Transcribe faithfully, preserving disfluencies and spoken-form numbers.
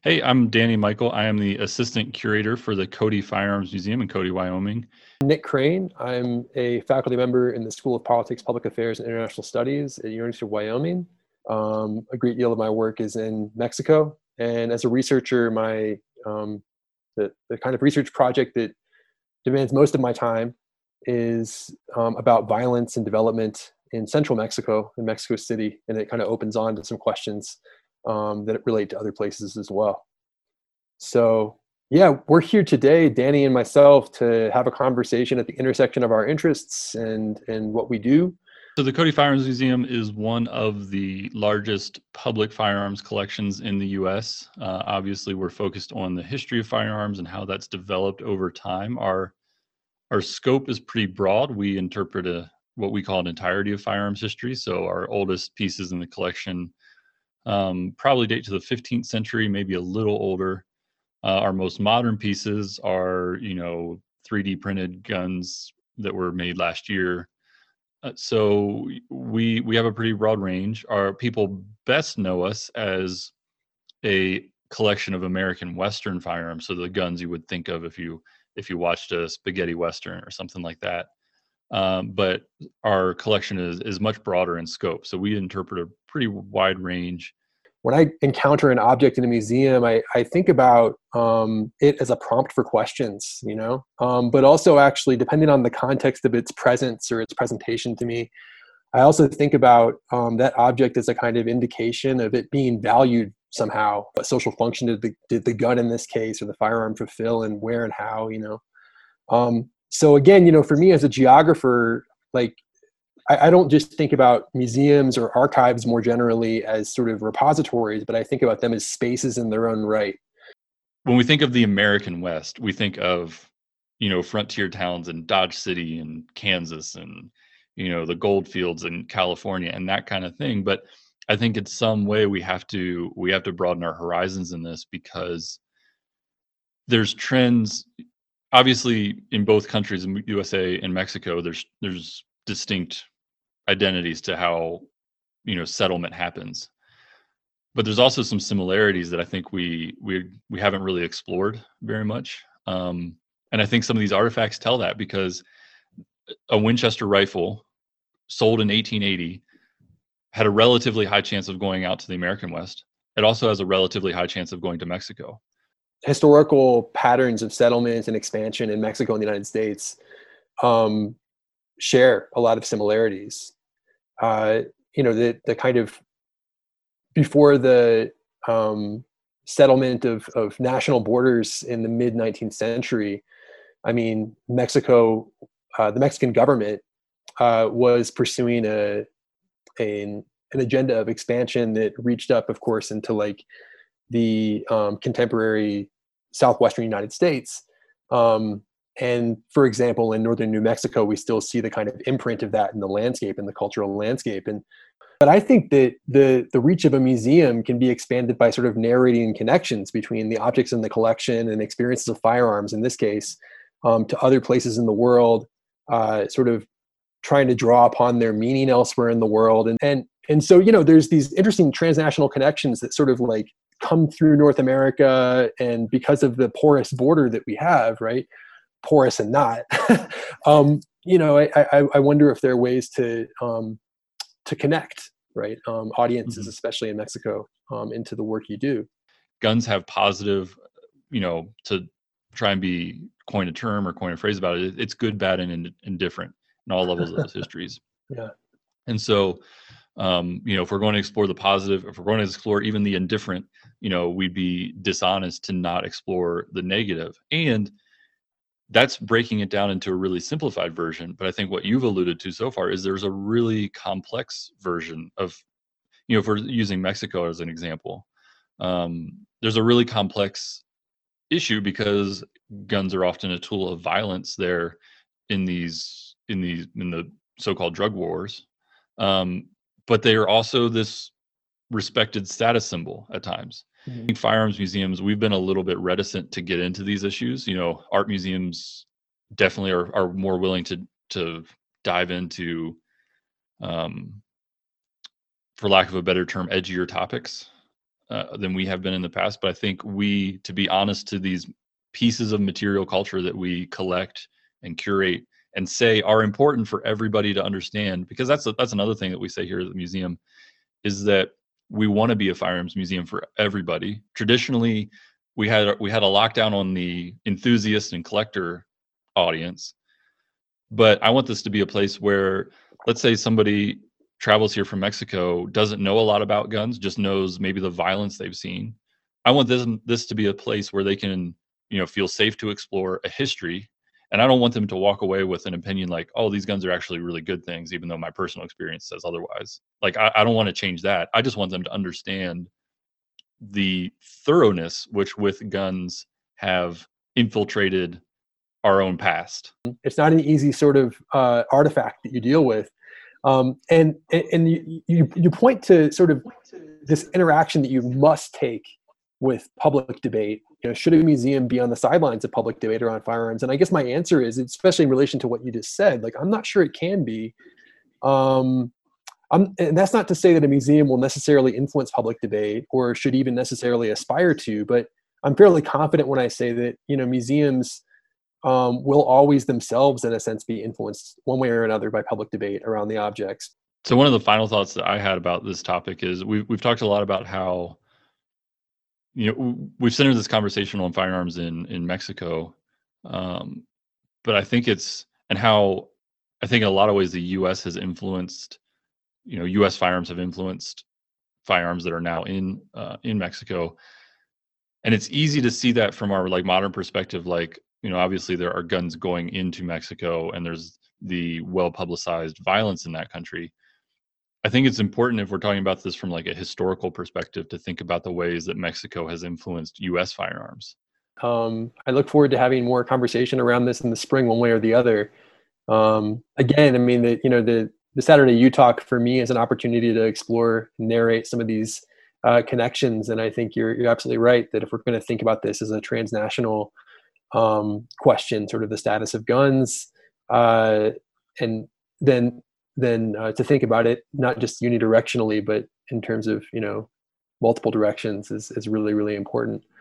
Hey, I'm Danny Michael. I am the assistant curator for the Cody Firearms Museum in Cody, Wyoming. Nick Crane. I'm a faculty member in the School of Politics, Public Affairs, and International Studies at the University of Wyoming. Um, a great deal of my work is in Mexico. And as a researcher, my um, the, the kind of research project that demands most of my time is um, about violence and development in central Mexico, in Mexico City. And it kind of opens on to some questions um, that relate to other places as well. So yeah, we're here today, Danny and myself, to have a conversation at the intersection of our interests and and what we do. So the Cody Firearms Museum is one of the largest public firearms collections in the U S. Uh, obviously, we're focused on the history of firearms and how that's developed over time. Our our scope is pretty broad. We interpret a what we call an entirety of firearms history. So our oldest pieces in the collection um, probably date to the fifteenth century, maybe a little older. Uh, our most modern pieces are, you know, three D printed guns that were made last year. Uh, so we we have a pretty broad range. Our people best know us as a collection of American Western firearms, so the guns you would think of if you if you watched a spaghetti Western or something like that. Um, but our collection is is much broader in scope, so we interpret a pretty wide range. When I encounter an object in a museum, I, I think about um, it as a prompt for questions, you know, um, but also actually depending on the context of its presence or its presentation to me, I also think about um, that object as a kind of indication of it being valued somehow. What social function did the, did the gun in this case or the firearm fulfill, and where and how, you know. Um, so again, you know, for me as a geographer, like I, I don't just think about museums or archives more generally as sort of repositories, but I think about them as spaces in their own right. When we think of the American West, we think of, you know, frontier towns in Dodge City and Kansas and, you know, the gold fields in California and that kind of thing. But I think in some way we have to we have to broaden our horizons in this, because there's trends obviously in both countries, in U S A and Mexico. There's there's distinct identities to how, you know, settlement happens. But there's also some similarities that I think we we we haven't really explored very much. Um, and I think some of these artifacts tell that, because a Winchester rifle sold in eighteen eighty had a relatively high chance of going out to the American West. It also has a relatively high chance of going to Mexico. Historical patterns of settlement and expansion in Mexico and the United States um, share a lot of similarities. Uh, you know, the the kind of before the um, settlement of, of national borders in the mid nineteenth century, I mean, Mexico, uh, the Mexican government uh, was pursuing a, a an agenda of expansion that reached up, of course, into like the um, contemporary southwestern United States. Um, and for example, in northern New Mexico, we still see the kind of imprint of that in the landscape, in the cultural landscape. And but I think that the the reach of a museum can be expanded by sort of narrating connections between the objects in the collection and experiences of firearms, in this case, um, to other places in the world, uh, sort of trying to draw upon their meaning elsewhere in the world. And and and so, you know, there's these interesting transnational connections that sort of like come through North America, and because of the porous border that we have, right? Porous and not, um, you know, I, I, I wonder if there are ways to um, to connect, right, um, audiences, Mhm. especially in Mexico, um, into the work you do. Guns have positive, you know, to try and be coin a term or coin a phrase about it. It's good, bad, and ind- indifferent in all levels of those histories. Yeah. And so, um, you know, if we're going to explore the positive, if we're going to explore even the indifferent, you know, we'd be dishonest to not explore the negative. And that's breaking it down into a really simplified version. But I think what you've alluded to so far is there's a really complex version of, you know, if we're using Mexico as an example, um, there's a really complex issue, because guns are often a tool of violence there in these in these in the so-called drug wars. Um, but they are also this respected status symbol at times. Mhm. In firearms museums, we've been a little bit reticent to get into these issues. You know, art museums definitely are, are more willing to to dive into, um, for lack of a better term, edgier topics. uh, than we have been in the past. But I think we, to be honest, to these pieces of material culture that we collect and curate and say are important for everybody to understand, because that's a, that's another thing that we say here at the museum, is that we want to be a firearms museum for everybody. Traditionally, we had we had a lockdown on the enthusiast and collector audience, but I want this to be a place where, let's say somebody travels here from Mexico, doesn't know a lot about guns, just knows maybe the violence they've seen. I want this this to be a place where they can, you know, feel safe to explore a history. And I don't want them to walk away with an opinion like, oh, these guns are actually really good things, even though my personal experience says otherwise. Like, I, I don't want to change that. I just want them to understand the thoroughness which with guns have infiltrated our own past. It's not an easy sort of uh, artifact that you deal with. Um, and and you, you, you point to sort of this interaction that you must take with public debate. You know, should a museum be on the sidelines of public debate around firearms? And I guess my answer is, especially in relation to what you just said, like, I'm not sure it can be. Um, I'm, and that's not to say that a museum will necessarily influence public debate or should even necessarily aspire to, but I'm fairly confident when I say that, you know, museums um, will always themselves, in a sense, be influenced one way or another by public debate around the objects. So one of the final thoughts that I had about this topic is we've, we've talked a lot about how, you know, we've centered this conversation on firearms in, in Mexico. Um, but I think it's, and how I think in a lot of ways the U S has influenced, you know, U S firearms have influenced firearms that are now in, uh, in Mexico. And it's easy to see that from our like modern perspective. Like, you know, obviously there are guns going into Mexico and there's the well-publicized violence in that country. I think it's important, if we're talking about this from like a historical perspective, to think about the ways that Mexico has influenced U S firearms. Um, I look forward to having more conversation around this in the spring, one way or the other. Um, again, I mean, the, you know, the, the Saturday U Talk for me is an opportunity to explore and narrate some of these uh, connections. And I think you're, you're absolutely right that if we're going to think about this as a transnational um, question, sort of the status of guns, uh, and then then uh, to think about it not just unidirectionally, but in terms of, you know, multiple directions is is really, really important.